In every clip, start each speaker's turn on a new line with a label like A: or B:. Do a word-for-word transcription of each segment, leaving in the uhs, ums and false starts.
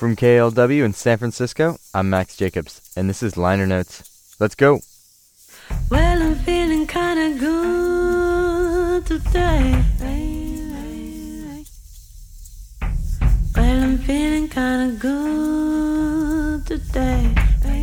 A: From K L W in San Francisco, I'm Max Jacobs, and this is Liner Notes. Let's go!
B: Well, I'm feeling kinda good today. Well, I'm feeling kinda good today.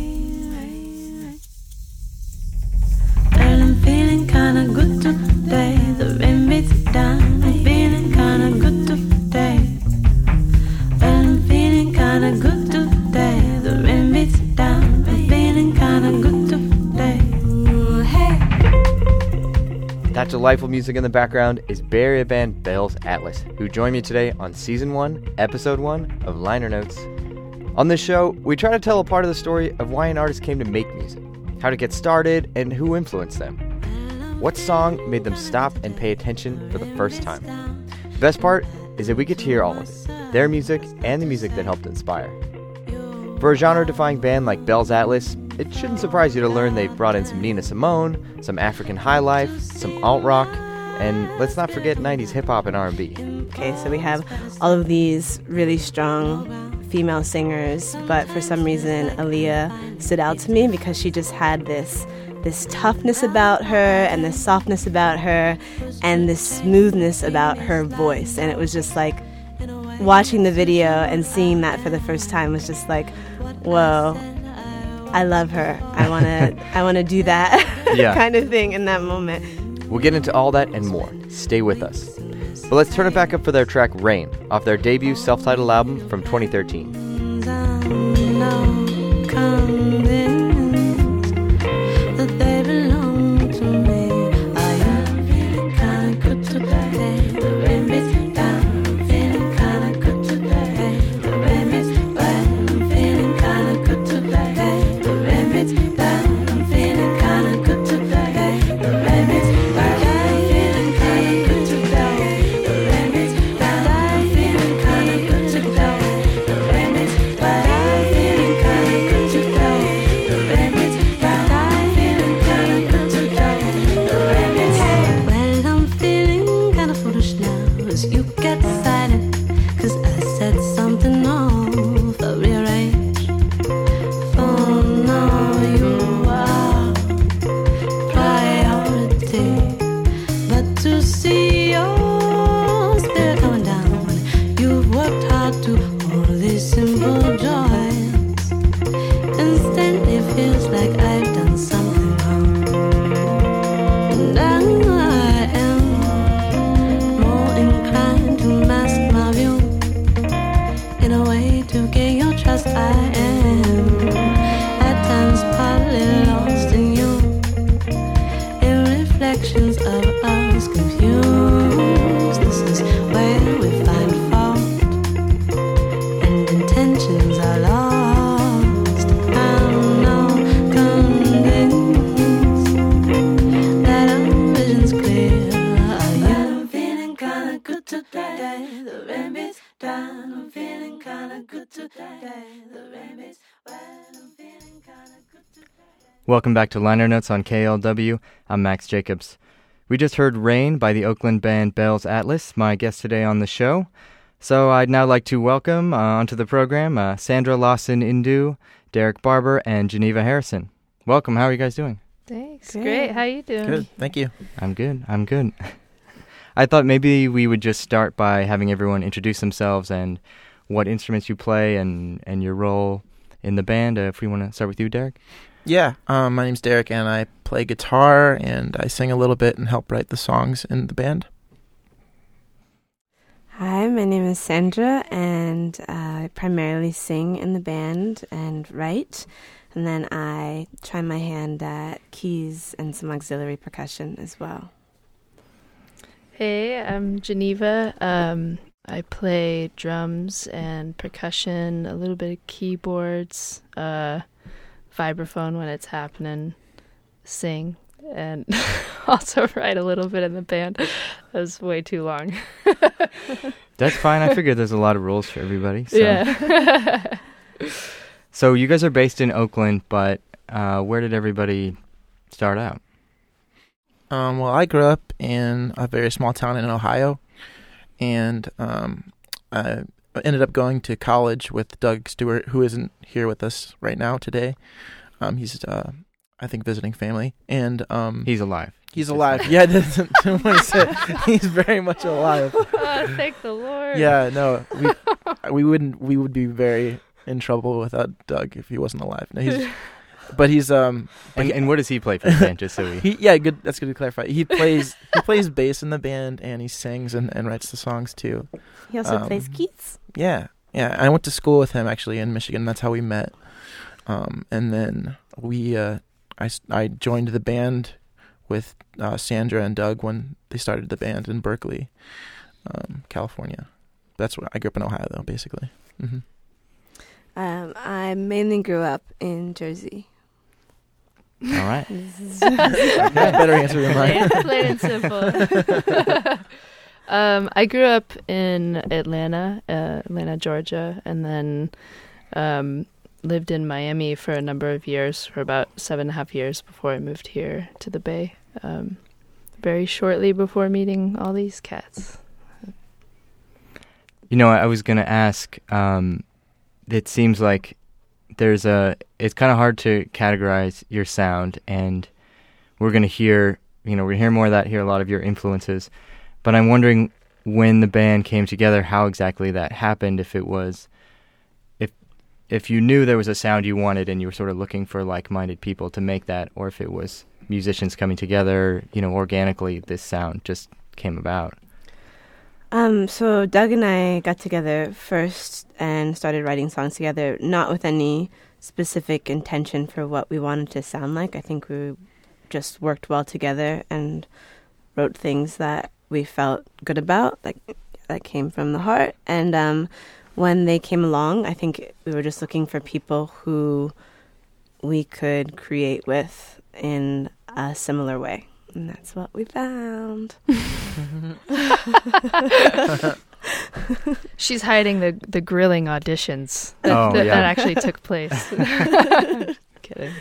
B: Well, I'm feeling kinda good today. The rain beats down. I'm feeling kinda good today. Well, I'm feeling kinda good today. The rain beats down. I'm feeling kinda good today. Ooh, hey.
A: That delightful music in the background is Bay Area band Bell's Atlas, who joined me today on Season one, Episode one of Liner Notes. On this show, we try to tell a part of the story of why an artist came to make music, how to get started, and who influenced them. What song made them stop and pay attention for the first time? The best part is that we get to hear all of it, their music and the music that helped inspire. For a genre-defying band like Bell's Atlas, it shouldn't surprise you to learn they've brought in some Nina Simone, some African highlife, some alt-rock, and let's not forget nineties hip-hop and R and B.
C: Okay, so we have all of these really strong female singers, but for some reason Aaliyah stood out to me because she just had this this toughness about her and this softness about her and this smoothness about her voice. And it was just like watching the video and seeing that for the first time was just like, whoa, I love her. I want to I want to do that
A: yeah.
C: kind of thing in that moment.
A: We'll get into all that and more. Stay with us. But let's turn it back up for their track Rain, off their debut self-titled album from twenty thirteen. Welcome back to Liner Notes on K L W. I'm Max Jacobs. We just heard Rain by the Oakland band Bell's Atlas, my guest today on the show. So I'd now like to welcome uh, onto the program uh, Sandra Lawson-Indu, Derek Barber, and Geneva Harrison. Welcome. How are you guys doing?
D: Thanks. Great. Great. How are you doing?
E: Good. Thank you.
A: I'm good. I'm good. I thought maybe we would just start by having everyone introduce themselves and what instruments you play and, and your role in the band. Uh, if we want to start with you, Derek.
E: Yeah, um, my name's Derek, and I play guitar, and I sing a little bit and help write the songs in the band.
C: Hi, my name is Sandra, and uh, I primarily sing in the band and write, and then I try my hand at keys and some auxiliary percussion as well.
D: Hey, I'm Geneva. Um, I play drums and percussion, a little bit of keyboards, uh, vibraphone when it's happening, sing, and also write a little bit in the band. That was way too long.
A: That's fine. I figured there's a lot of rules for everybody. So.
D: Yeah.
A: So you guys are based in Oakland, but uh, where did everybody start out?
E: Um, well, I grew up in a very small town in Ohio, and um, I ended up going to college with Doug Stewart, who isn't here with us right now today. Um, he's, uh, I think, visiting family, and um,
A: He's alive.
E: he's alive. Yeah, that's what he said. He's very much alive.
D: Oh, thank the Lord.
E: Yeah, no, we we wouldn't. We would be very in trouble without Doug if he wasn't alive. No, he's, but he's um. but
A: And,
E: he-
A: and what does he play for the band, just so we...
E: He, yeah, good. That's good to clarify. He plays he plays bass in the band, and he sings and, and writes the songs too.
C: He also
E: Um,
C: plays keys.
E: Yeah, yeah. I went to school with him actually in Michigan. That's how we met. Um, and then we, uh, I, s- I joined the band with uh, Sandra and Doug when they started the band in Berkeley, um, California. That's where I grew up in Ohio, though, basically. hmm
C: Um, I mainly grew up in Jersey.
A: All right.
E: Better answer than mine.
D: Plain, plain and simple. um, I grew up in Atlanta, uh, Atlanta, Georgia, and then um, lived in Miami for a number of years, for about seven and a half years before I moved here to the Bay. Um, very shortly before meeting all these cats.
A: You know, I was going to ask, um, it seems like there's a, it's kind of hard to categorize your sound, and we're going to hear, you know, we hear more of that, hear a lot of your influences, but I'm wondering when the band came together, how exactly that happened, if it was, if, if you knew there was a sound you wanted and you were sort of looking for like-minded people to make that, or if it was musicians coming together, you know, organically, this sound just came about.
C: Um, so Doug and I got together first and started writing songs together, not with any specific intention for what we wanted to sound like. I think we just worked well together and wrote things that we felt good about, like that came from the heart. And um, when they came along, I think we were just looking for people who we could create with in a similar way. And that's what we found.
D: She's hiding the, the grilling auditions
A: Oh,
D: that,
A: yeah.
D: that actually took place. Kidding.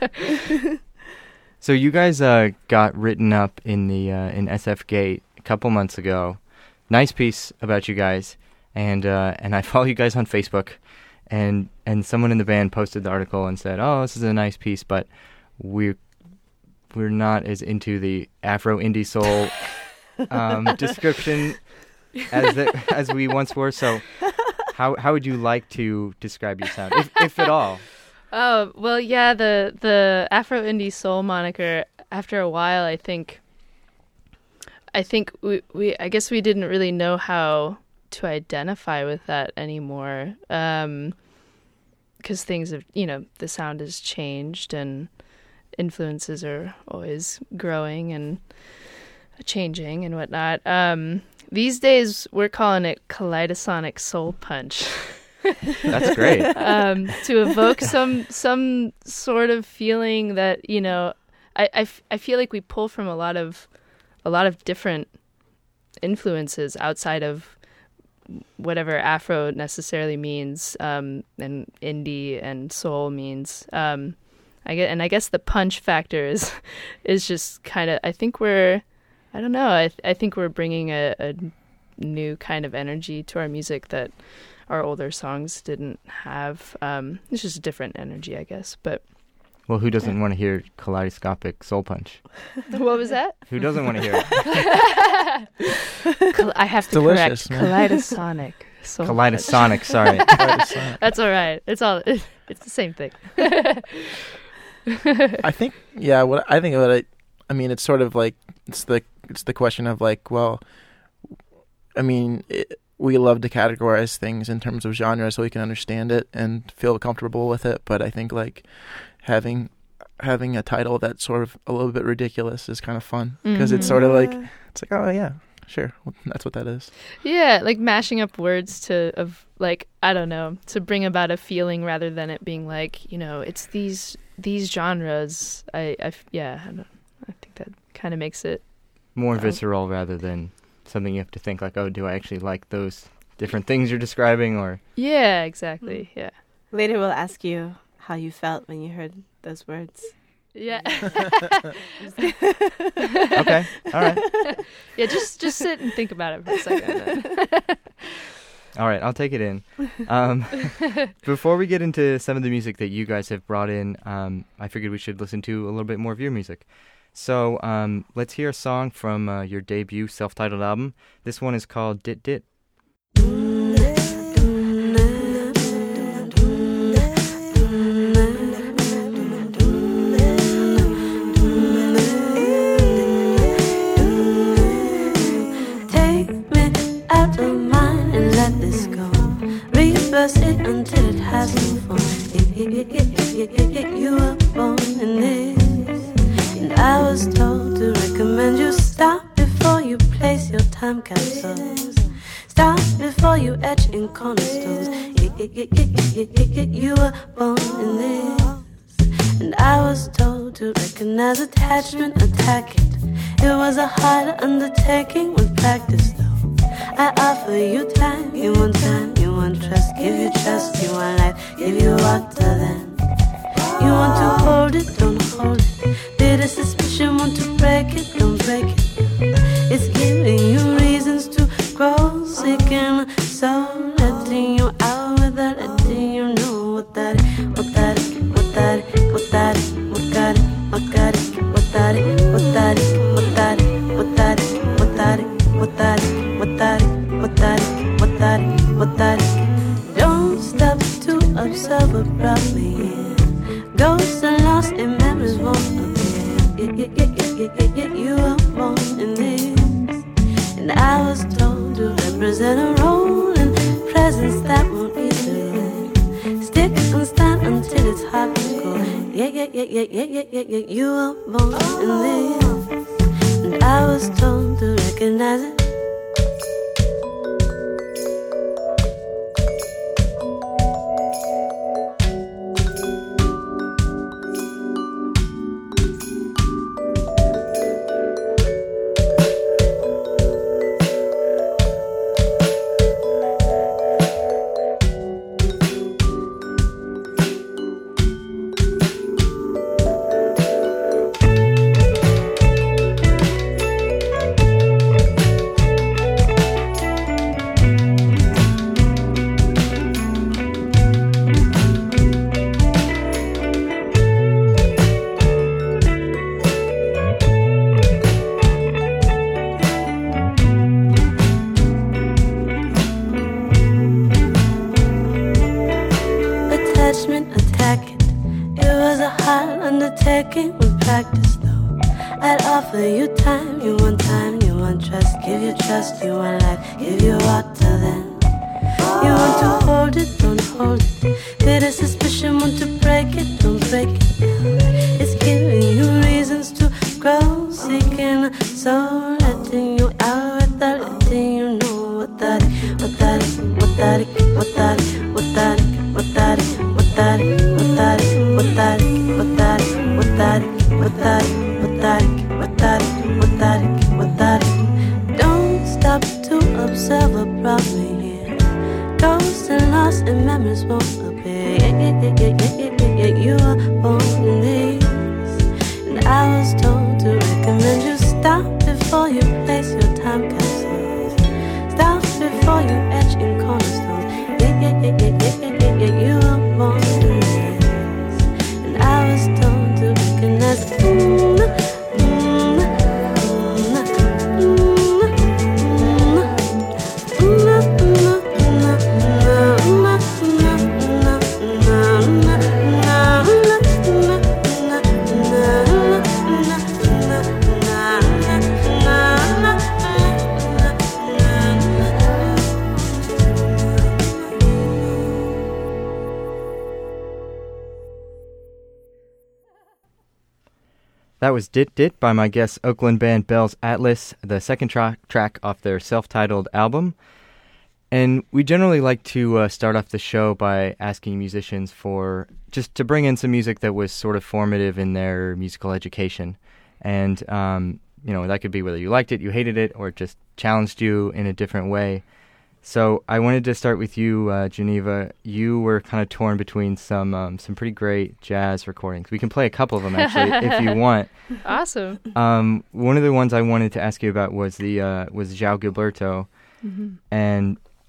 A: So you guys uh, got written up in the uh, in S F Gate a couple months ago. Nice piece about you guys, and uh, and I follow you guys on Facebook, and and someone in the band posted the article and said, "Oh, this is a nice piece, but we're we're not as into the Afro indie soul um, description as the, as we once were." So, how how would you like to describe your sound, if if at all?
D: Oh, well, yeah, the the Afro indie soul moniker, after a while, I think I think we, we I guess we didn't really know how to identify with that anymore. Um 'cause things have, you know, the sound has changed and influences are always growing and changing and whatnot. Um, these days, we're calling it Kaleidosonic Soul Punch.
A: That's great.
D: um, to evoke some some sort of feeling that, you know, I, I, f- I feel like we pull from a lot of a lot of different influences outside of whatever Afro necessarily means, um, and indie and soul means. Um, I get, and I guess the punch factor is is just kind of. I think we're, I don't know. I th- I think we're bringing a, a new kind of energy to our music that our older songs didn't have. Um, it's just a different energy, I guess. But
A: Well, who doesn't want to hear kaleidoscopic soul punch?
D: what was that?
A: Who doesn't want to hear it?
D: Kal- I have to
E: delicious,
D: correct.
E: man.
D: Kaleidosonic. Soul
A: Kaleidosonic, sorry.
E: Kaleidosonic.
D: That's all right. It's all. It's the same thing.
E: I think, yeah. What I think about it, I mean, it's sort of like it's the it's the question of like, well, I mean, it, we love to categorize things in terms of genre so we can understand it and feel comfortable with it. But I think like having having a title that's sort of a little bit ridiculous is kind of fun because it's
D: Mhm.
E: sort of like it's like, oh yeah, sure, well, that's what that is.
D: Yeah, like mashing up words to of like I don't know, to bring about a feeling rather than it being like, you know, it's these these genres. I, I f- yeah, I, don't, I think that kind of makes it.
A: More
D: Oh.
A: visceral rather than something you have to think like, oh, do I actually like those different things you're describing? Or
D: Yeah, exactly. Yeah.
C: Later we'll ask you how you felt when you heard those words.
D: Yeah.
A: okay, all right.
D: Yeah, just just sit and think about it for a second.
A: All right, I'll take it in. Um, before we get into some of the music that you guys have brought in, um, I figured we should listen to a little bit more of your music. So um, let's hear a song from uh, your debut self-titled album. This one is called Dit Dit.
B: Reverse it until it has no form. You were born in this, and I was told to recommend you stop before you place your time capsules. Stop before you etch in cornerstones. You were born in this, and I was told to recognize attachment, attack it. It was a hard undertaking with practice, though. I offer you time, you want time, you want trust, give you trust, you want life, give you water then. You want to hold it, don't hold it. Did a suspicion want to break it, don't break it. It's giving you reasons to grow, seeking so letting you out without letting you know what that is, what that is, what that is, what that is, what got it, what got it, what that is, what that is, what that is, what that is, what that is, what that is. What that is, what that is, what that is, what that is. Don't stop to observe what brought me here. Ghosts are lost and memories won't appear. Yeah, yeah, yeah, yeah, yeah, yeah, you were born in this, and I was told to represent a role in presence that won't easily end. Stick and stand until it's hard to go. Yeah, yeah, yeah, yeah, yeah, yeah, yeah, yeah, you were born in this, and I was told to recognize it. Attack it. It was a hard undertaking with practice, though. I'd offer you time, you want time, you want trust, give you trust, you want life, give you water then. You want to hold it, don't hold it. Did a suspicion want to break it, don't break it. It's giving you reasons to grow, seeking so letting you out without letting you know what that is, what that is, what that is, what that is, what that is, what that is, what that is, what that is, what that is, what that is, what that is, what that is, what that is, what that is, what that is, what that is. Don't stop to observe what brought me here. Ghosts and lost and memories won't appear. Yeah, yeah, yeah, yeah, yeah, yeah, yeah, you were born in this, and I was told to recommend you stop before you place your time capsules. Stop before you etch in cornerstones. Yeah, yeah, yeah, yeah, yeah, yeah, yeah, you were born in this, and I was told to recognize it. Mm, mm,
A: That was Dit Dit by my guest Oakland band Bell's Atlas, the second tra- track off their self-titled album. And we generally like to uh, start off the show by asking musicians for just to bring in some music that was sort of formative in their musical education. And, um, you know, that could be whether you liked it, you hated it, or it just challenged you in a different way. So I wanted to start with you, uh, Geneva. You were kind of torn between some um, some pretty great jazz recordings. We can play a couple of them, actually, if you want.
D: Awesome.
A: Um, one of the ones I wanted to ask you about was the uh, was João Gilberto. Mm-hmm. And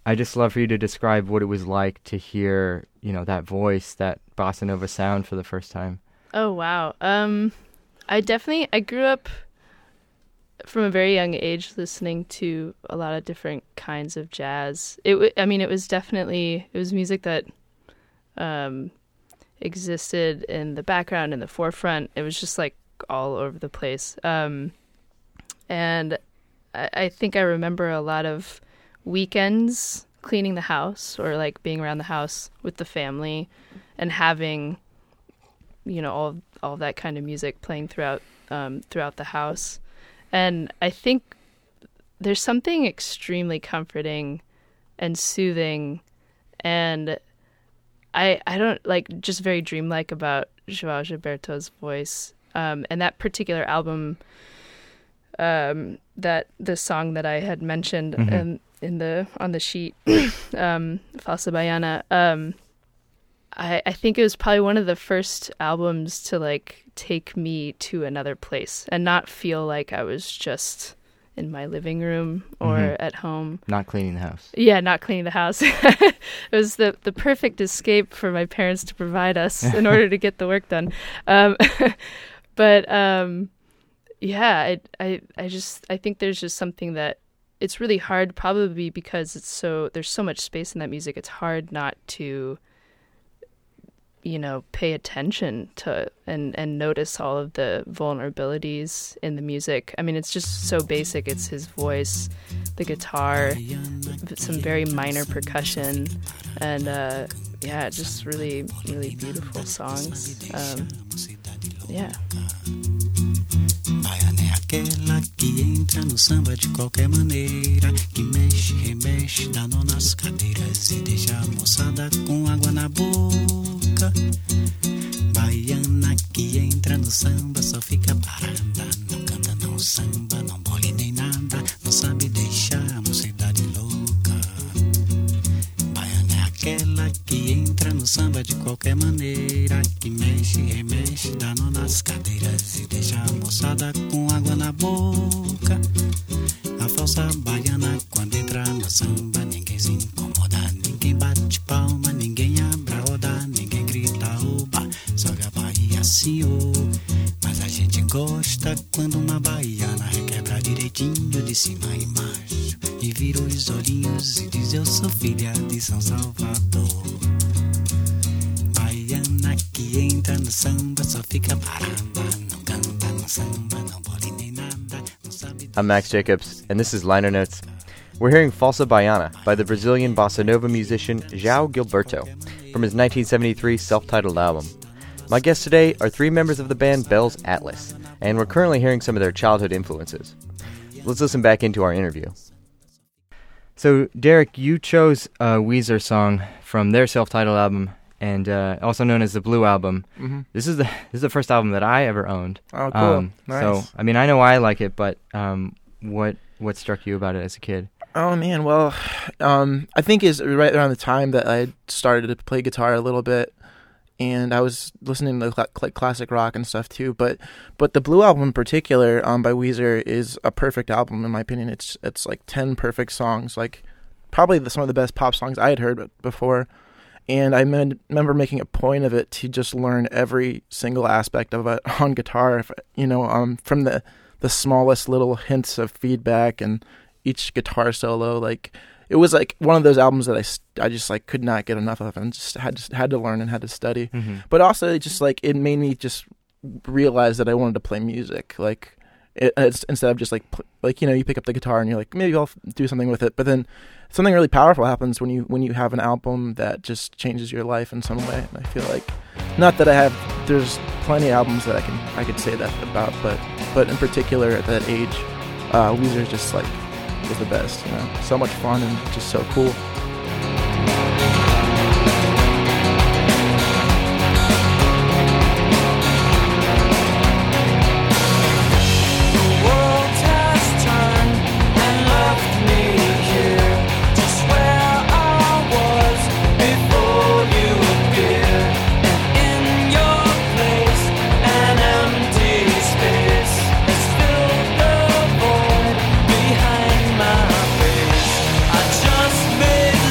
A: I just love for you to describe what it was like to hear, you know, that voice, that bossa nova sound for the first time.
D: Oh, wow. Um, I definitely, I grew up from a very young age listening to a lot of different kinds of jazz. It, w- I mean, it was definitely, it was music that um, existed in the background, in the forefront. It was just like all over the place. Um, and I, I think I remember a lot of weekends cleaning the house or like being around the house with the family and having, you know, all all of that kind of music playing throughout um, throughout the house. And I think there's something extremely comforting and soothing, and I I don't like just very dreamlike about João Gilberto's voice. Um, and that particular album, um, that the song that I had mentioned
A: Mm-hmm.
D: um, in the on the sheet, um, Falsa Baiana. Um, I, I think it was probably one of the first albums to like take me to another place and not feel like I was just in my living room or
A: Mhm.
D: at home.
A: Not cleaning the house.
D: Yeah, not cleaning the house. It was the, the perfect escape for my parents to provide us in order to get the work done. Um, but um, yeah, I, I I just I think there's just something that it's really hard, probably because it's so there's so much space in that music. It's hard not to, you know, pay attention to and, and notice all of the vulnerabilities in the music. I mean, it's just so basic. It's his voice, the guitar, some very minor percussion, and uh, yeah, just really, really beautiful songs. Um, yeah.
F: Baiana é aquela que entra no samba de qualquer maneira, que mexe, remexe, dá nó nas cadeiras e deixa a moçada com água na boca. Baiana que entra no samba só fica parada, não canta, não samba, não bole nem nada, não sabe deixar a mocidade louca. Baiana é aquela que entra no samba de qualquer maneira, que mexe, remexe, dá nó nas cadeiras e deixa a moçada com água na boca. A falsa baiana quando entra no samba, ninguém se incomoda, ninguém bate palma, ninguém abre a roda, ninguém grita oba, sobe a Bahia senhor. Mas a gente gosta quando uma baiana requebra direitinho de cima e embaixo e vira os olhinhos e diz eu sou filha de São Salvador. Baiana que entra no samba só fica parada, não canta, não samba, não bole nem nada, não sabe.
A: I'm Max Jacobs, and this is Liner Notes. We're hearing Falsa Baiana by the Brazilian bossa nova musician João Gilberto from his nineteen seventy-three self-titled album. My guests today are three members of the band Bell's Atlas, and we're currently hearing some of their childhood influences. Let's listen back into our interview. So, Derek, you chose a Weezer song from their self-titled album, and uh, also known as the Blue Album.
E: Mm-hmm.
A: This is the this is the first album that I ever owned.
E: Oh, cool.
A: Um,
E: Nice.
A: So, I mean, I know I like it, but um, what what struck you about it as a kid?
E: Oh man, well, um, I think is right around the time that I started to play guitar a little bit, and I was listening to cl- cl- classic rock and stuff too. But but the Blue Album in particular, um, by Weezer, is a perfect album in my opinion. It's it's like ten perfect songs, like probably the, some of the best pop songs I had heard before. And I med- remember making a point of it to just learn every single aspect of it on guitar, if, you know, um, from the the smallest little hints of feedback and each guitar solo. Like it was like one of those albums that I, st- I just like could not get enough of and just had to, had to learn and had to study.
A: Mm-hmm.
E: But also it just like it made me just realize that I wanted to play music. Like it, it's, instead of just like pl- like you know you pick up the guitar and you're like maybe I'll f- do something with it, but then something really powerful happens when you when you have an album that just changes your life in some way. And I feel like not that I have there's plenty of albums that I can I could say that about, but but in particular at that age, uh, Weezer just like was the best. You know, so much fun and just so cool.
F: Behind my face, I just made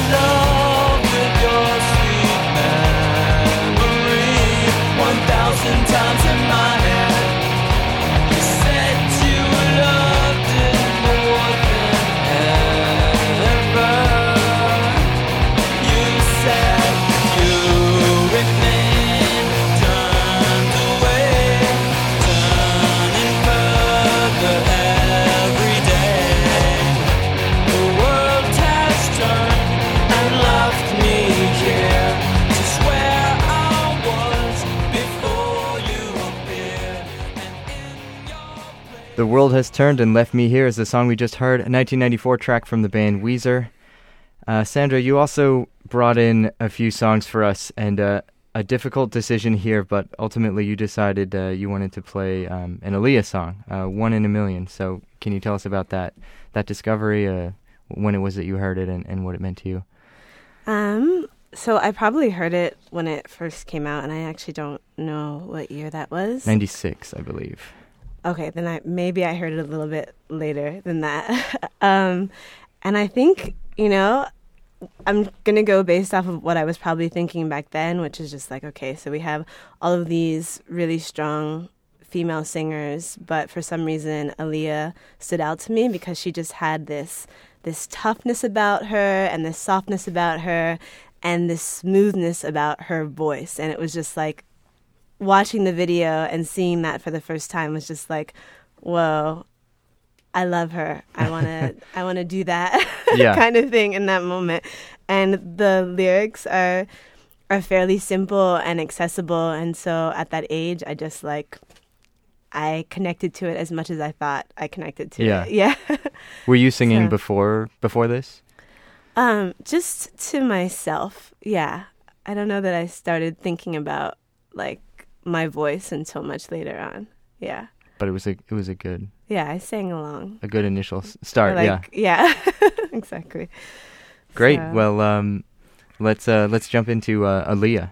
A: The World Has Turned and Left Me Here is the song we just heard, a nineteen ninety-four track from the band Weezer. Uh, Sandra, you also brought in a few songs for us, and uh, a difficult decision here, but ultimately you decided uh, you wanted to play um, an Aaliyah song, uh, One in a Million. So can you tell us about that that discovery, uh, when it was that you heard it, and, and what it meant to you?
C: Um, so I probably heard it when it first came out, and I actually don't know what year that was.
A: ninety-six, I believe.
C: Okay, then I maybe I heard it a little bit later than that. um, and I think, you know, I'm going to go based off of what I was probably thinking back then, which is just like, okay, so we have all of these really strong female singers, but for some reason Aaliyah stood out to me because she just had this this toughness about her and this softness about her and this smoothness about her voice. And it was just like, watching the video and seeing that for the first time was just like, whoa, I love her. I want to I want to do that
A: Yeah.
C: kind of thing in that moment. And the lyrics are are fairly simple and accessible. And so at that age, I just like, I connected to it as much as I thought I connected to
A: Yeah.
C: it. Yeah.
A: Were you singing
C: So-
A: before before this?
C: Um, just to myself. Yeah. I don't know that I started thinking about like my voice until much later on. Yeah.
A: But it was a it was a good
C: Yeah, I sang along.
A: a good initial s- start.
C: Like,
A: yeah.
C: Yeah. Exactly.
A: Great.
C: So-
A: Well, um, let's uh, let's jump into uh, Aaliyah.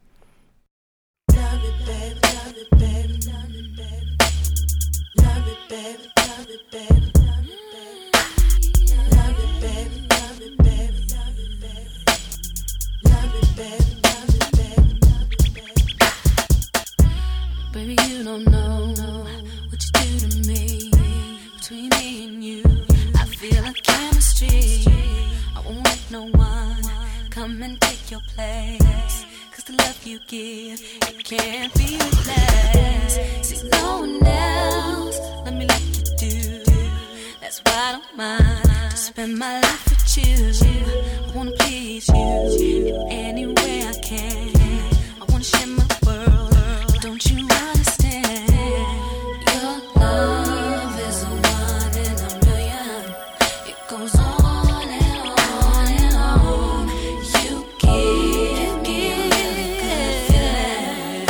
B: Baby, you don't know what you do to me. Between me and you, I feel a chemistry. I won't let no one come and take your place. Cause the love you give, it can't be replaced. See, no one else, let me like you do. That's why I don't mind to spend my life with you. I wanna please you in any way I can. I wanna share my world. Don't you understand? Your love is a one in a million. It goes on and on and on. You give me a really good feeling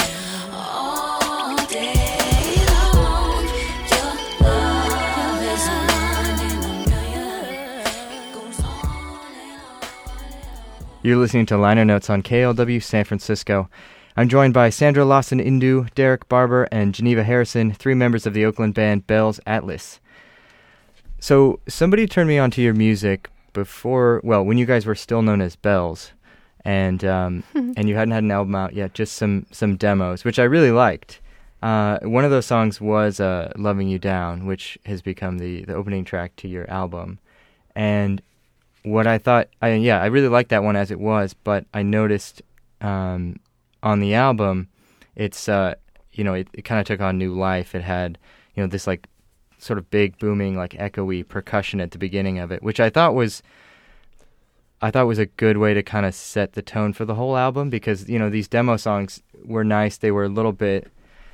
B: all day long. Your love is a one in a million. It goes on and on.
A: You're listening to Liner Notes on K L W San Francisco. I'm joined by Sandra Lawson Indu, Derek Barber, and Geneva Harrison, three members of the Oakland band Bell's Atlas. So somebody turned me on to your music before, well, when you guys were still known as Bells, and um, and you hadn't had an album out yet, just some some demos, which I really liked. Uh, one of those songs was uh, Loving You Down, which has become the, the opening track to your album. And what I thought, I, yeah, I really liked that one as it was, but I noticed um, on the album, it's, uh, you know, it, it kind of took on new life. It had, you know, this like sort of big booming, like echoey percussion at the beginning of it, which I thought was, I thought was a good way to kind of set the tone for the whole album, because, you know, these demo songs were nice. They were a little bit,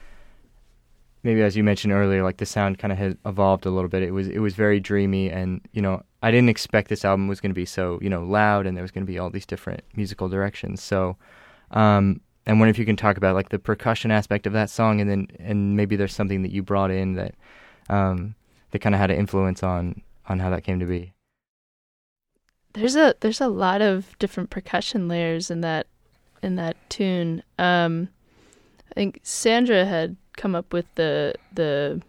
A: maybe as you mentioned earlier, like the sound kind of had evolved a little bit. It was, it was very dreamy, and, you know, I didn't expect this album was going to be so, you know, loud, and there was going to be all these different musical directions. So, um, I wonder if you can talk about like the percussion aspect of that song, and then and maybe there's something that you brought in that um, that kind of had an influence on on how that came to be.
D: There's a there's a lot of different percussion layers in that in that tune. Um, I think Sandra had come up with the the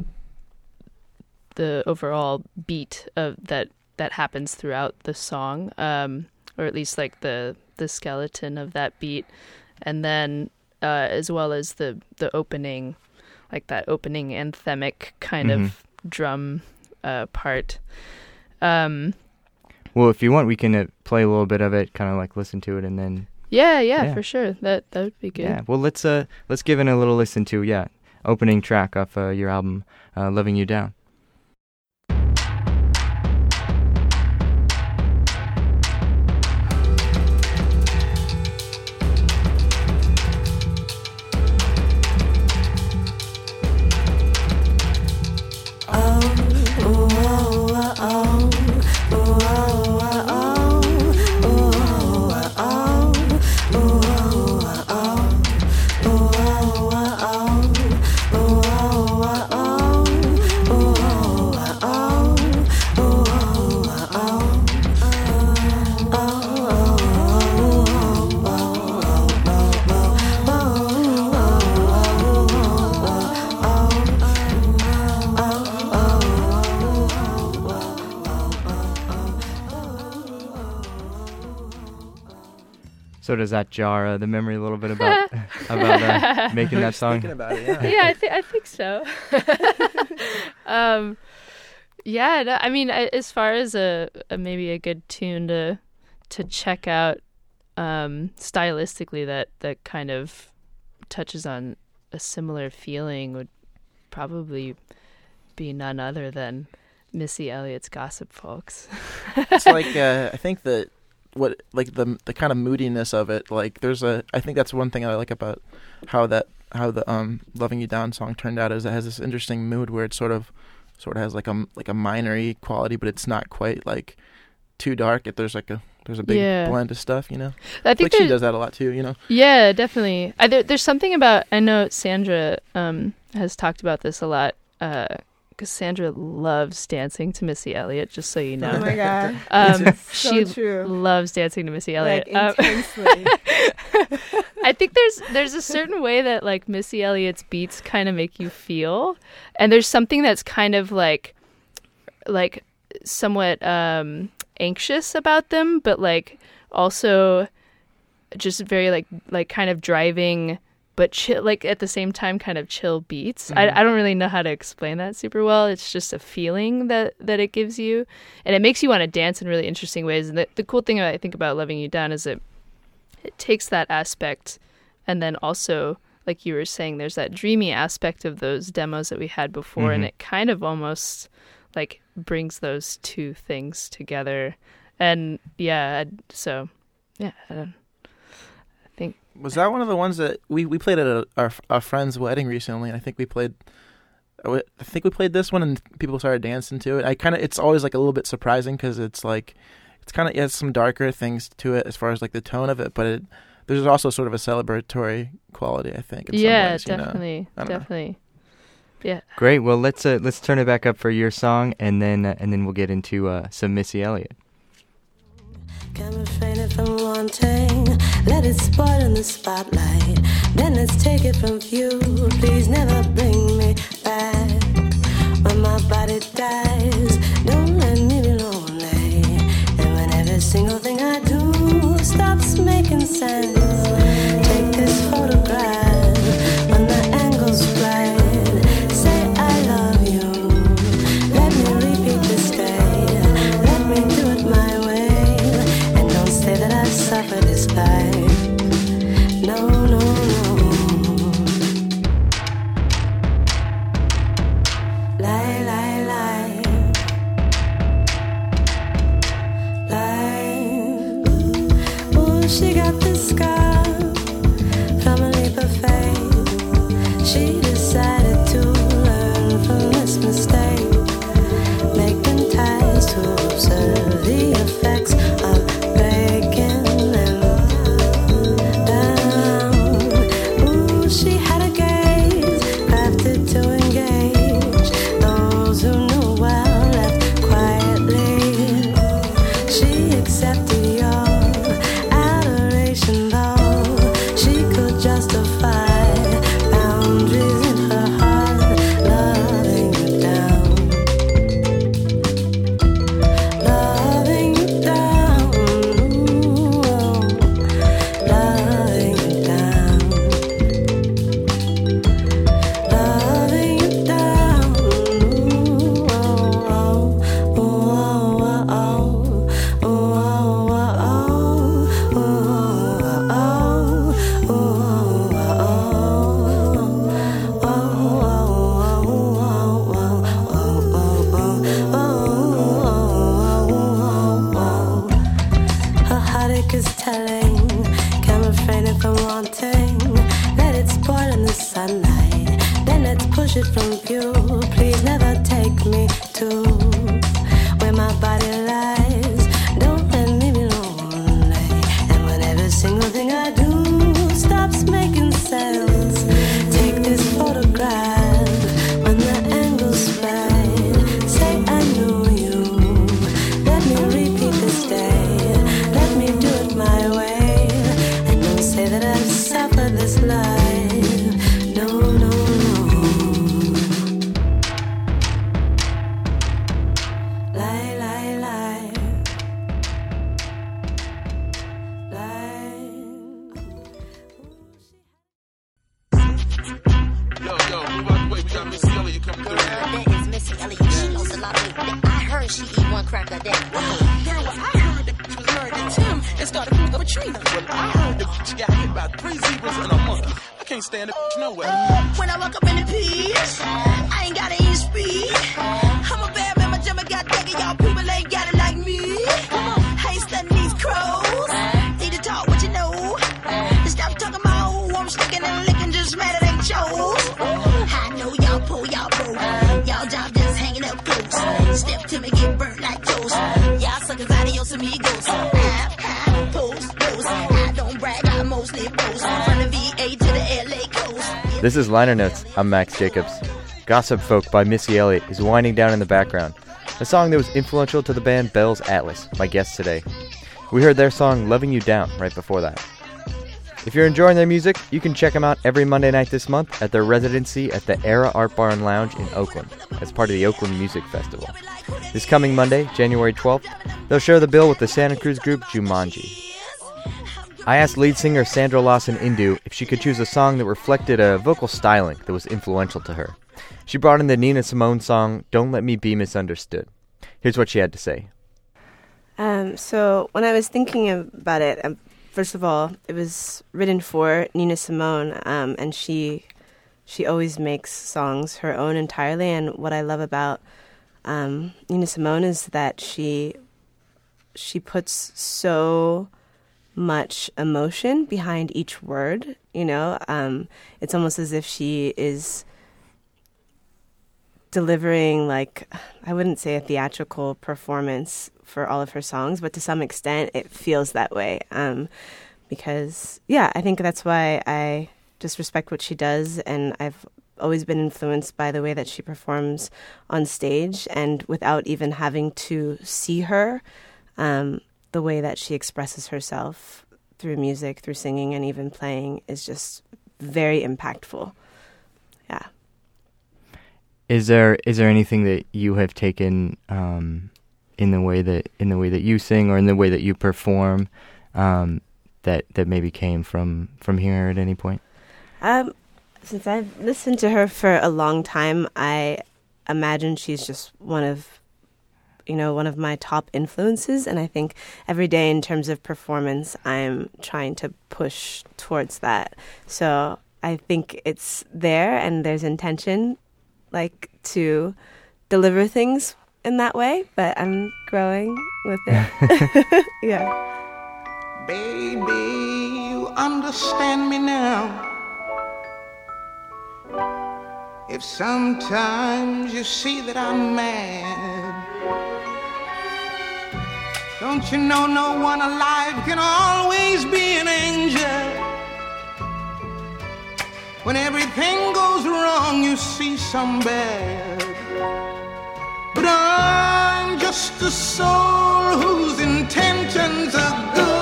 D: the overall beat of that that happens throughout the song, um, or at least like the the skeleton of that beat. And then, uh, as well as the, the opening, like that opening anthemic kind
A: Mhm.
D: of drum uh, part. Um,
A: Well, if you want, we can uh, play a little bit of it, kind of like listen to it, and then
D: yeah, yeah,
A: Yeah.
D: for sure. That that would be good.
A: yeah. Well, let's uh let's give it a little listen to yeah, opening track off uh, your album, uh, "Loving You Down."
B: Oh
A: So does that jar uh, the memory a little bit about about uh, making that song?
E: Thinking about it, yeah.
D: Yeah, I think I think so. um, yeah, no, I mean, I, as far as a, a maybe a good tune to to check out um, stylistically, that that kind of touches on a similar feeling would probably be none other than Missy Elliott's Gossip Folks.
E: It's like uh, I think that what like the the kind of moodiness of it, like there's a I think that's one thing I like about how that how the um Loving You Down song turned out, is it has this interesting mood where it sort of sort of has like a like a minor-y quality, but it's not quite like too dark. It there's like a there's a big
D: Yeah.
E: blend of stuff, you know.
D: I think
E: Like she
D: there-
E: does that a lot too, you know.
D: Yeah, definitely. I, there, there's something about, I know Sandra um, has talked about this a lot, because Sandra loves dancing to Missy Elliott, just so you know.
C: Oh my god.
D: Um,
C: So
D: she
C: true.
D: loves dancing to Missy Elliott.
C: Like
D: Um,
C: intensely.
D: I think there's there's a certain way that like Missy Elliott's beats kind of make you feel, and there's something that's kind of like like somewhat um, anxious about them, but like also just very like like kind of driving, but chill, like at the same time kind of chill beats.
E: Mhm.
D: I I don't really know how to explain that super well. It's just a feeling that that it gives you, and it makes you want to dance in really interesting ways. And the, the cool thing I think about Loving You Down is it it takes that aspect, and then also, like you were saying, there's that dreamy aspect of those demos that we had before, and
A: Mhm.
D: it kind of almost like brings those two things together. And yeah, I'd- so yeah, I don't I think
E: Was that one of the ones that we, we played at a, our our friend's wedding recently? And I think we played, I think we played this one, and people started dancing to it. I kind of, it's always like a little bit surprising because it's like, it's kind of, it has some darker things to it as far as like the tone of it, but it there's also sort of a celebratory quality, I think. In
D: yeah,
E: some ways, you know?
D: definitely,
E: I don't know.
D: definitely, yeah.
A: Great. Well, let's uh, let's turn it back up for your song, and then uh, and then we'll get into uh, some Missy Elliott.
B: Can't refrain it from wanting. Let it spoil in the spotlight. Then let's take it from view. Please never bring me back. When my body dies, don't let me be lonely. And when every single thing I do stops making sense, take this photograph when the angle's right. Say I love you. Let me repeat this day. Let me do it my way. Say that I've suffered this life. No, no, no. Lie, lie, lie. Lie. Oh, she got this scar from a leap of faith. She decided to learn from this mistake. Making ties to observe the effects of she had a gaze crafted to engage those who knew well left quietly. She accepted your adoration, though she could justify boundaries in her heart. Loving you down, loving you down, loving you down. Loving you down, ooh, oh, oh, oh, oh, oh, oh, oh, her heartache is telling, can't refrain it from wanting. Let it spoil in the sunlight, then let's push it from view. Please never take me to where my body lies. Don't let me be lonely. And when every single thing I do stops making sense, take this photograph when the angle's right. Say I knew you. Let me repeat this day. Let me do it my way. And don't say that I've suffered this life. No, no, no. Lie, lie, lie. Lie.
G: Girl, that is Missy Elliott. She lost a lot of weight. I heard she eat one crack a day.
H: Girl, well, I heard that she was married to Tim and started cooking with Trina. Well, I heard that she got hit by three zebras and a monkey. I can't stand it nowhere.
G: When I walk up in the peach, I ain't gotta eat speed. I'm a bad man, my jumper got dagger. Y'all people ain't got it like me. I ain't studying these crows. Need to talk what you know. Stop talking about who I'm sticking and licking, just mad it ain't chose. I know y'all pull, y'all pull. Y'all job just hanging up close. Step to me, get burnt like toast. Y'all suckers adios amigos. I, I post, post. I don't brag, I mostly boast. From the V A to the L A coast.
A: This is Liner Notes. I'm Max Jacobs. Gossip Folk by Missy Elliott is winding down in the background, a song that was influential to the band Bell's Atlas, my guest today. We heard their song Loving You Down right before that. If you're enjoying their music, you can check them out every Monday night this month at their residency at the Era Art Bar and Lounge in Oakland as part of the Oakland Music Festival. This coming Monday, January twelfth, they'll share the bill with the Santa Cruz group Jumanji. I asked lead singer Sandra Lawson Indu if she could choose a song that reflected a vocal styling that was influential to her. She brought in the Nina Simone song, Don't Let Me Be Misunderstood. Here's what she had to say.
C: Um, so when I was thinking about it, um, first of all, it was written for Nina Simone, um, and she she always makes songs her own entirely. And what I love about um, Nina Simone is that she she puts so much emotion behind each word. You know, um, it's almost as if she is delivering, like, I wouldn't say a theatrical performance for all of her songs, but to some extent it feels that way. Um, because, yeah, I think that's why I just respect what she does, and I've always been influenced by the way that she performs on stage, and without even having to see her, um, the way that she expresses herself through music, through singing, and even playing is just very impactful. Yeah.
A: Is there is there anything that you have taken um, in the way that in the way that you sing or in the way that you perform um, that that maybe came from from here at any point?
C: Um, since I've listened to her for a long time, I imagine she's just one of you know one of my top influences, and I think every day in terms of performance, I'm trying to push towards that. So I think it's there, and there's intention, like, to deliver things in that way, but I'm growing with it. Yeah.
H: Baby, you understand me now. If sometimes you see that I'm mad, don't you know no one alive can always be an angel? When everything goes wrong, you see some bad. But I'm just a soul whose intentions are good.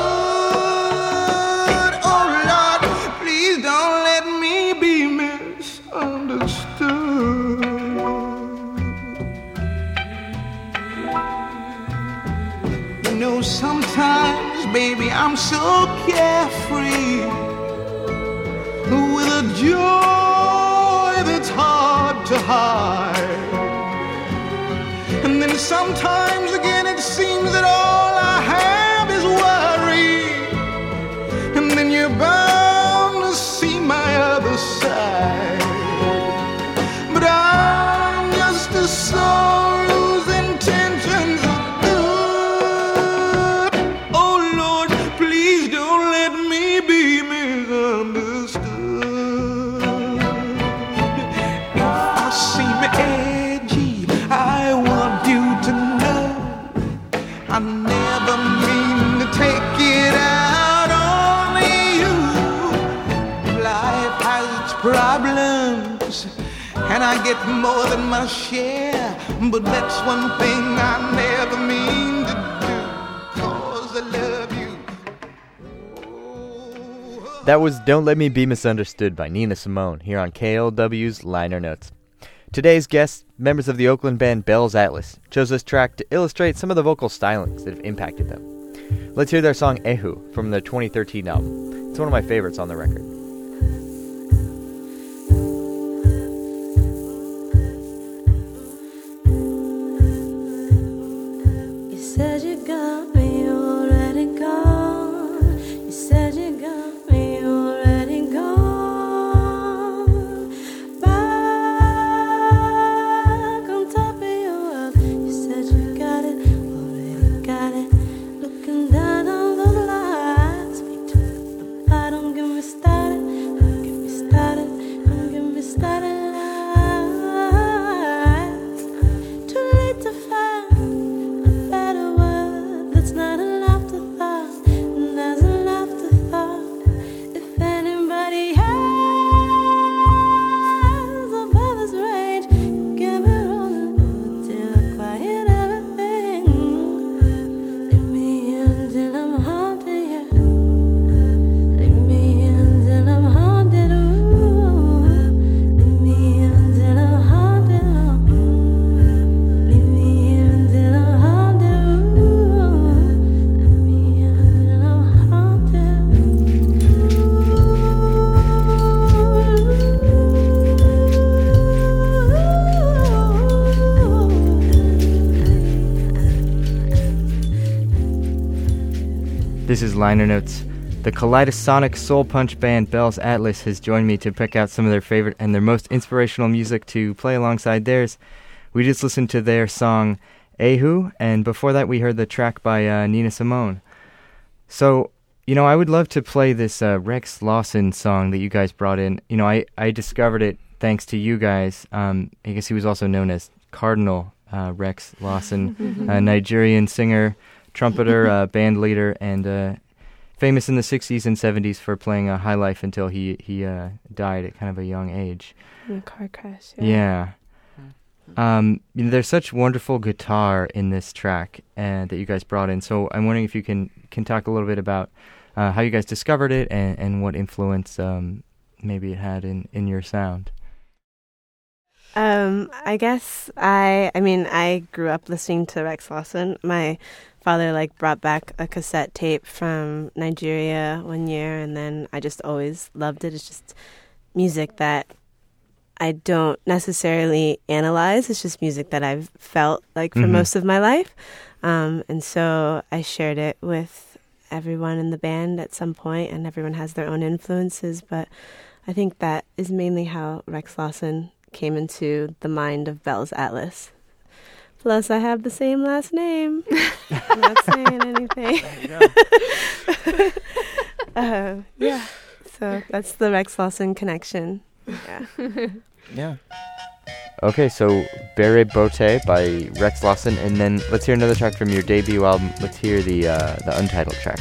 H: Oh, Lord, please don't let me be misunderstood. You know, sometimes, baby, I'm so carefree, with a joy that's hard to hide. And then sometimes again it seems that all I have is worry. And then you're bound to see my other side. But I'm just a soul whose intentions are good. Oh Lord, please don't let me be misunderstood. I want you to know I never mean to take it out on you. Life has its problems, and I get more than my share. But that's one thing I never mean to do, 'cause I love you. Oh.
A: That was Don't Let Me Be Misunderstood by Nina Simone here on K L W's Liner Notes. Today's guests, members of the Oakland band Bell's Atlas, chose this track to illustrate some of the vocal stylings that have impacted them. Let's hear their song Ehu from their twenty thirteen album. It's one of my favorites on the record. This is Liner Notes. The kaleidosonic soul punch band Bell's Atlas has joined me to pick out some of their favorite and their most inspirational music to play alongside theirs. We just listened to their song Ehu, and before that we heard the track by uh, Nina Simone. So, you know, I would love to play this uh, Rex Lawson song that you guys brought in. You know, I, I discovered it thanks to you guys. Um, I guess he was also known as Cardinal uh, Rex Lawson, a Nigerian singer, trumpeter, uh, band leader, and uh, famous in the sixties and seventies for playing a high life until he he uh, died at kind of a young age.
C: In a car crash. Yeah.
A: yeah. Um, you know, there's such wonderful guitar in this track uh, that you guys brought in. So I'm wondering if you can can talk a little bit about uh, how you guys discovered it and, and what influence um, maybe it had in, in your sound.
C: Um, I guess I, I mean, I grew up listening to Rex Lawson. My father, like, brought back a cassette tape from Nigeria one year, and then I just always loved it. It's just music that I don't necessarily analyze. It's just music that I've felt, like, for
A: Mm-hmm.
C: most of my life. Um, and so I shared it with everyone in the band at some point, and everyone has their own influences, but I think that is mainly how Rex Lawson came into the mind of Bell's Atlas. Plus, I have the same last name. I'm not saying anything. uh, yeah, so that's the Rex Lawson connection. Yeah.
E: Yeah.
A: Okay, so Bere Bote by Rex Lawson, and then let's hear another track from your debut album. Let's hear the uh, the untitled track.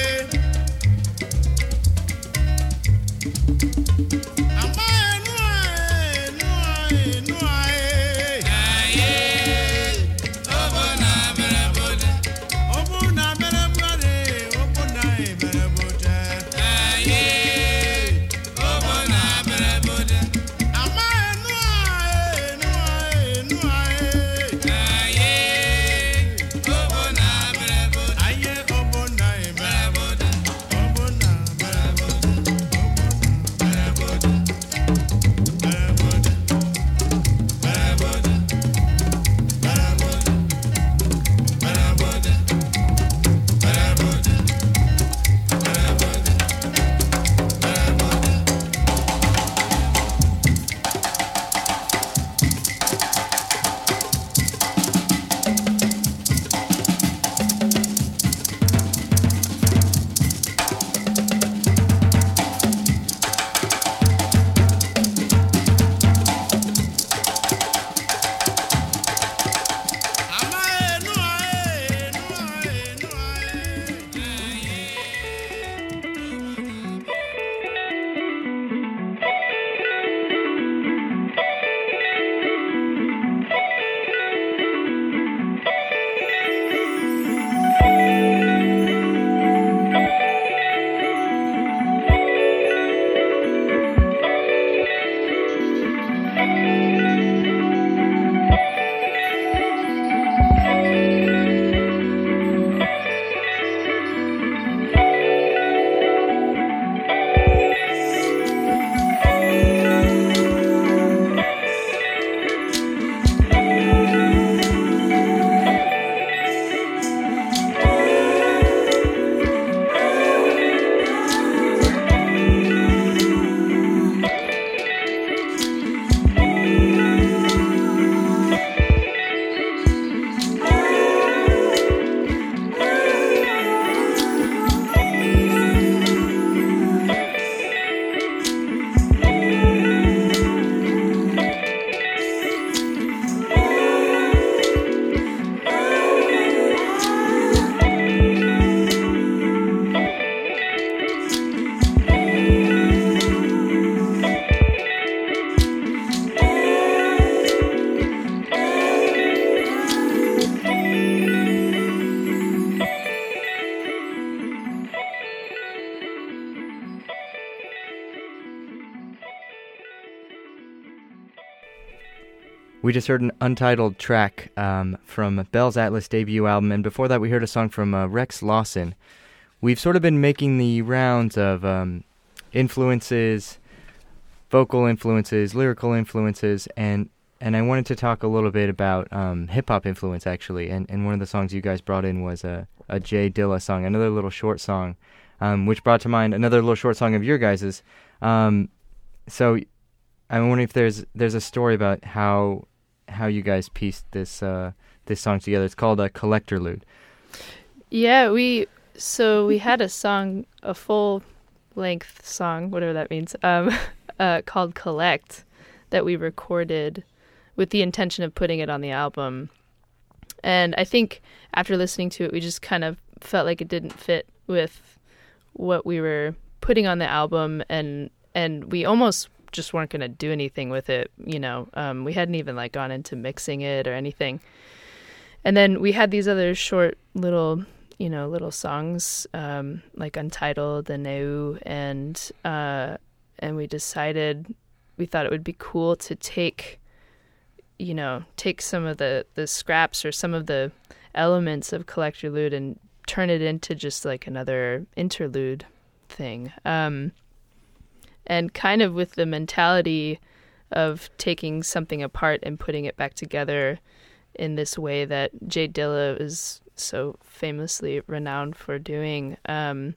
H: Am I
A: We just heard an untitled track um, from Bell's Atlas debut album, and before that we heard a song from uh, Rex Lawson. We've sort of been making the rounds of um, influences, vocal influences, lyrical influences, and and I wanted to talk a little bit about um, hip-hop influence, actually, and, and one of the songs you guys brought in was a, a Jay Dilla song, another little short song, um, which brought to mind another little short song of your guys's. Um, so I'm wondering if there's there's a story about how how you guys pieced this uh, this song together. It's called a Collectorlude.
D: Yeah, we so we had a song, a full length song, whatever that means, um, uh, called Collect, that we recorded with the intention of putting it on the album. And I think after listening to it, we just kind of felt like it didn't fit with what we were putting on the album, and and we almost just weren't going to do anything with it, you know. Um, we hadn't even like gone into mixing it or anything. And then we had these other short little, you know, little songs, um, like Untitled and Neu, and uh, and we decided we thought it would be cool to take, you know, take some of the, the scraps or some of the elements of Collectorlude and turn it into just like another interlude thing. Um, and kind of with the mentality of taking something apart and putting it back together in this way that Jay Dilla is so famously renowned for doing. Um,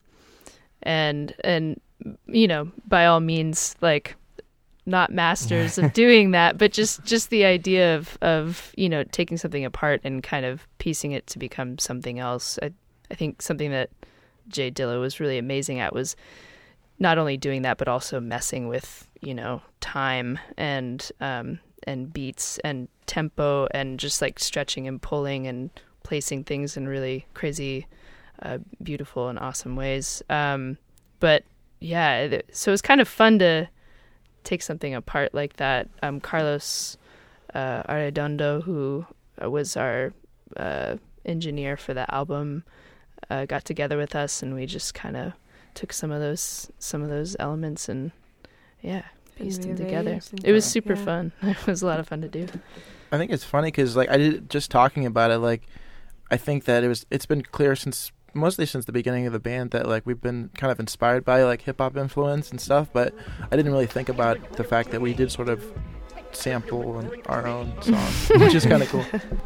D: and, and, you know, by all means, like, not masters of doing that, but just, just the idea of, of, you know, taking something apart and kind of piecing it to become something else. I, I think something that Jay Dilla was really amazing at was not only doing that, but also messing with, you know, time and, um, and beats and tempo and just like stretching and pulling and placing things in really crazy, uh, beautiful and awesome ways. Um, but yeah, so it's kind of fun to take something apart like that. Um, Carlos uh, Arredondo, who was our uh, engineer for the album, uh, got together with us, and we just kind of took some of those some of those elements and yeah, pieced them together. It was super yeah. fun. It was a lot of fun to do.
E: I think it's funny because like I did just talking about it. Like I think that it was it's been clear since. Mostly since the beginning of the band that like we've been kind of inspired by like hip hop influence and stuff, but I didn't really think about the fact that we did sort of sample our own song, which is kind of cool.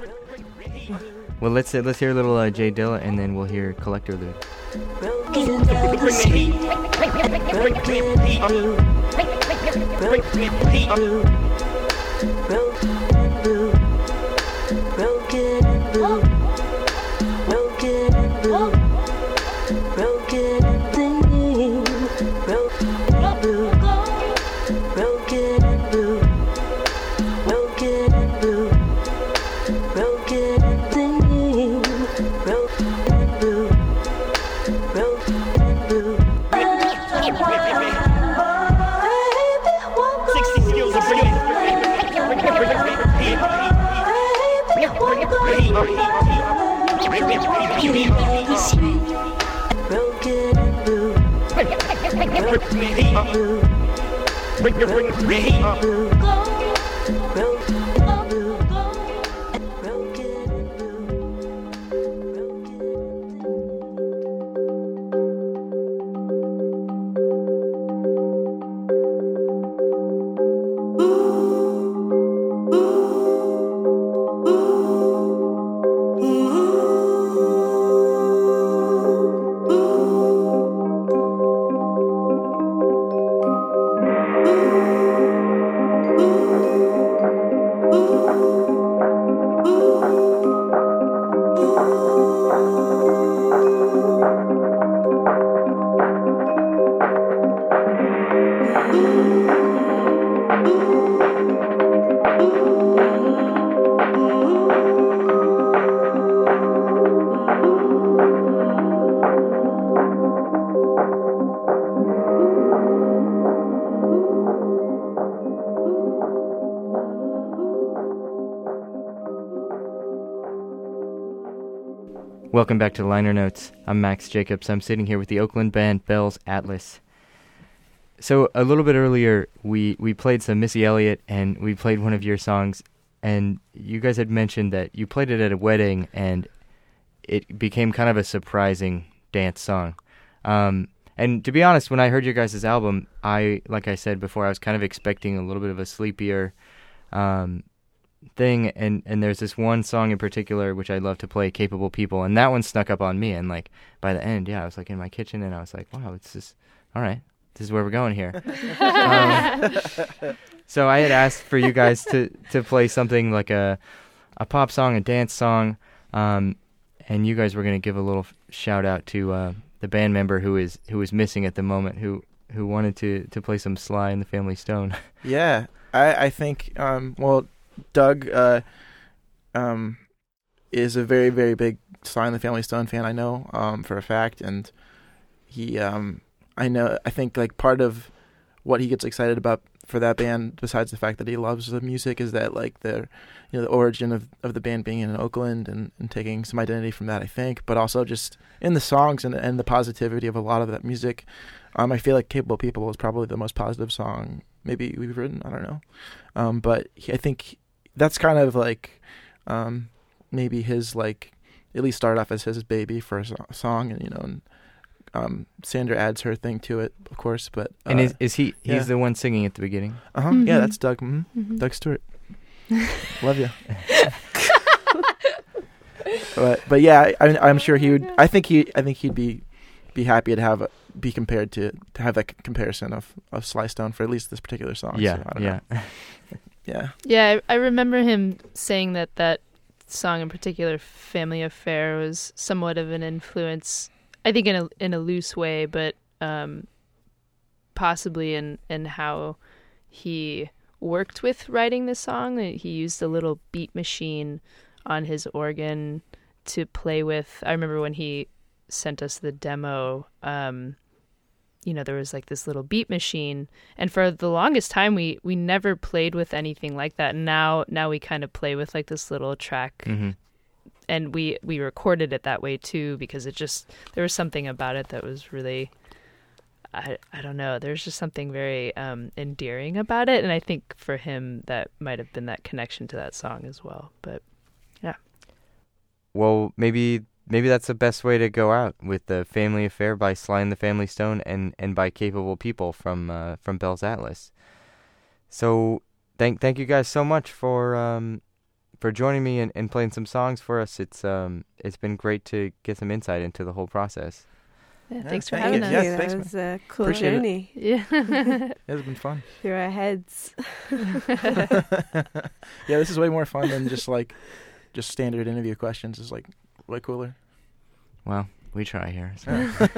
A: Well, let's uh, let's hear a little uh, Jay Dilla, and then we'll hear Collectorlude. Welcome back to Liner Notes. I'm Max Jacobs. I'm sitting here with the Oakland band Bell's Atlas. So a little bit earlier, we, we played some Missy Elliott, and we played one of your songs. and you guys had mentioned that you played it at a wedding, and it became kind of a surprising dance song. Um, and to be honest, when I heard your guys' album, I, like I said before, I was kind of expecting a little bit of a sleepier um, thing, and, and there's this one song in particular which I love to play, Capable People, and that one snuck up on me, and like by the end, yeah, I was like in my kitchen, and I was like, wow, it's just, all right, this is where we're going here. um, so I had asked for you guys to, to play something like a a pop song, a dance song, um, and you guys were going to give a little shout out to uh, the band member who is who is missing at the moment, who who wanted to, to play some Sly and the Family Stone.
E: Yeah, I I think um, well, Doug uh, um, is a very very big Sly and the Family Stone fan. I know um, for a fact, and he um, I know I think like part of what he gets excited about for that band, besides the fact that he loves the music, is that like the you know the origin of, of the band being in Oakland and, and taking some identity from that, I think, but also just in the songs and and the positivity of a lot of that music. Um, I feel like Capable People is probably the most positive song maybe we've written. I don't know, um, but he, I think that's kind of like um, maybe his like at least start off as his baby for a so- song, and you know. And, Um, Sandra adds her thing to it, of course, but uh,
A: and is is he? He's
E: yeah.
A: the one singing at the beginning.
E: Uh huh.
C: Mm-hmm.
E: Yeah, that's Doug. Mm-hmm.
C: Mm-hmm.
E: Doug Stewart. Love you. but but yeah, I, I'm sure he would. I think he. I think he'd be be happy to have a, be compared to to have that comparison of of Sly Stone for at least this particular song.
A: Yeah,
E: so I don't
A: yeah,
E: know. yeah.
D: Yeah, I, I remember him saying that that song in particular, Family Affair, was somewhat of an influence. I think in a in a loose way, but um, possibly in, in how he worked with writing this song. He used a little beat machine on his organ to play with. I remember when he sent us the demo, um, you know, there was like this little beat machine, and for the longest time we, we never played with anything like that. And now now we kind of play with like this little track.
A: Mm-hmm.
D: And we, we recorded it that way too, because it just, there was something about it that was really, I I don't know, there's just something very um, endearing about it. And I think for him that might have been that connection to that song as well. But yeah.
A: Well, maybe maybe that's the best way to go out, with the Family Affair by Sly and the Family Stone, and, and by Capable People from uh, from Bell's Atlas. So thank thank you guys so much for um, for joining me and, and playing some songs for us. It's um it's been great to get some insight into the whole process.
D: Yeah,
E: Yeah,
D: thanks for
E: thank
D: having
E: you.
D: us.
E: Yes,
C: that
E: thanks,
C: was a cool
E: Appreciate it.
C: journey
D: Yeah.
E: It's been fun.
C: through our heads.
E: Yeah, this is way more fun than just like just standard interview questions. It's like way cooler.
A: Well, we try here. So.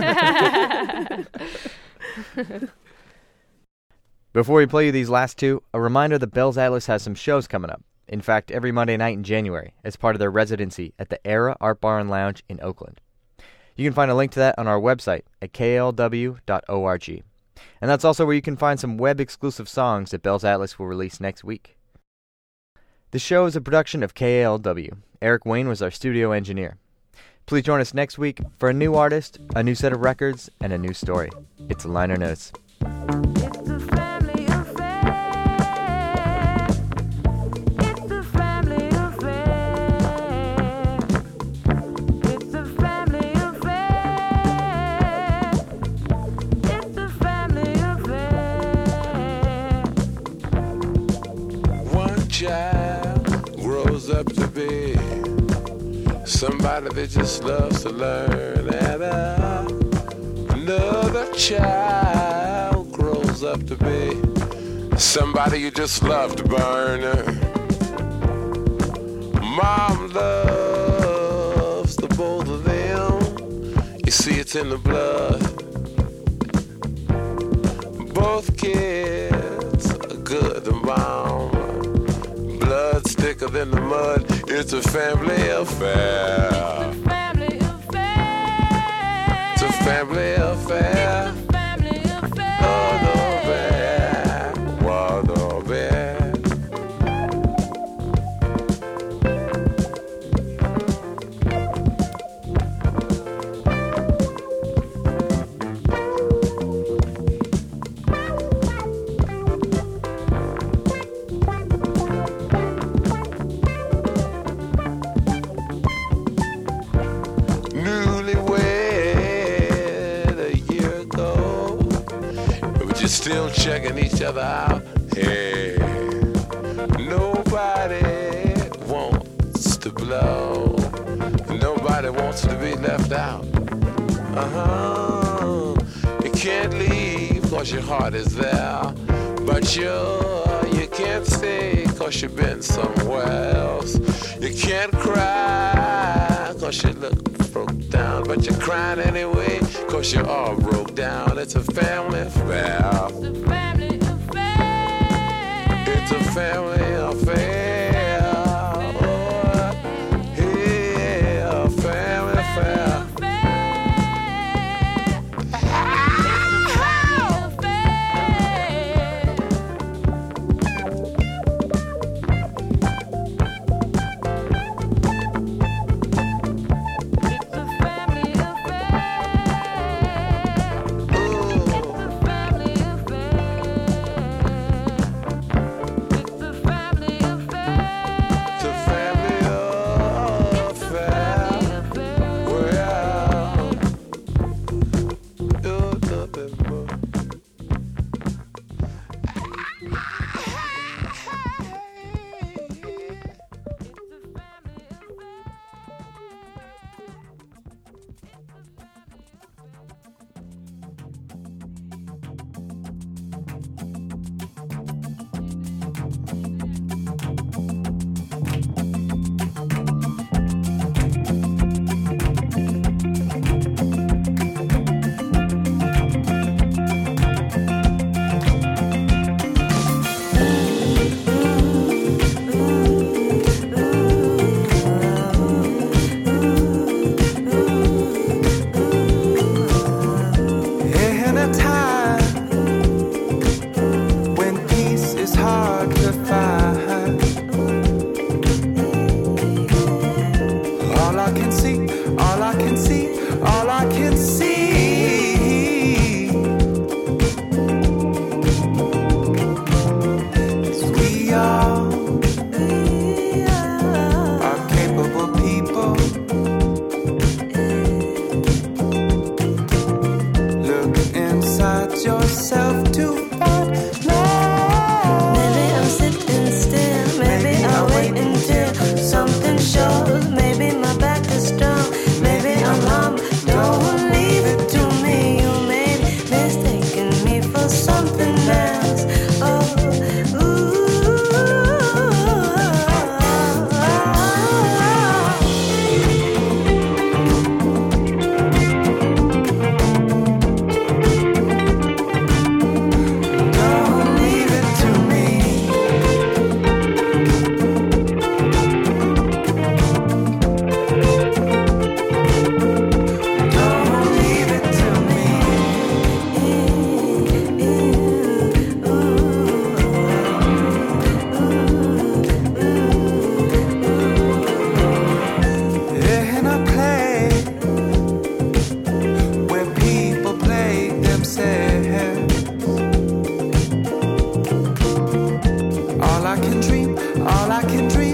A: Before we play you these last two, a reminder that Bell's Atlas has some shows coming up. In fact, every Monday night in January, as part of their residency at the Era Art Bar and Lounge in Oakland. You can find a link to that on our website at k l w dot org. And that's also where you can find some web-exclusive songs that Bell's Atlas will release next week. The show is a production of K A L W. Eric Wayne was our studio engineer. Please join us next week for a new artist, a new set of records, and a new story. It's Liner Notes.
B: It's a family affair. It's a family affair. It's a family affair. It's a family affair.
I: One child grows up to be somebody that just loves to learn, and uh, another child grows up to be somebody you just love to burn. Mom loves the both of them. You see, it's in the blood. Both kids are good to mom. Blood's thicker than the mud. It's a family affair.
B: It's a family affair.
I: It's a family affair.
B: It's a family affair.
I: Oh, no, bad. Well, no, bad. checking each other out. Hey, nobody wants to blow. Nobody wants to be left out. Uh-huh. You can't leave cause your heart is there. But you, you can't stay cause you've been somewhere else. You can't cry cause you look broke down. But you're crying anyway cause you're all broke down. It's a family affair. It's a family affair. Oh, yeah, a family affair.
H: All I can dream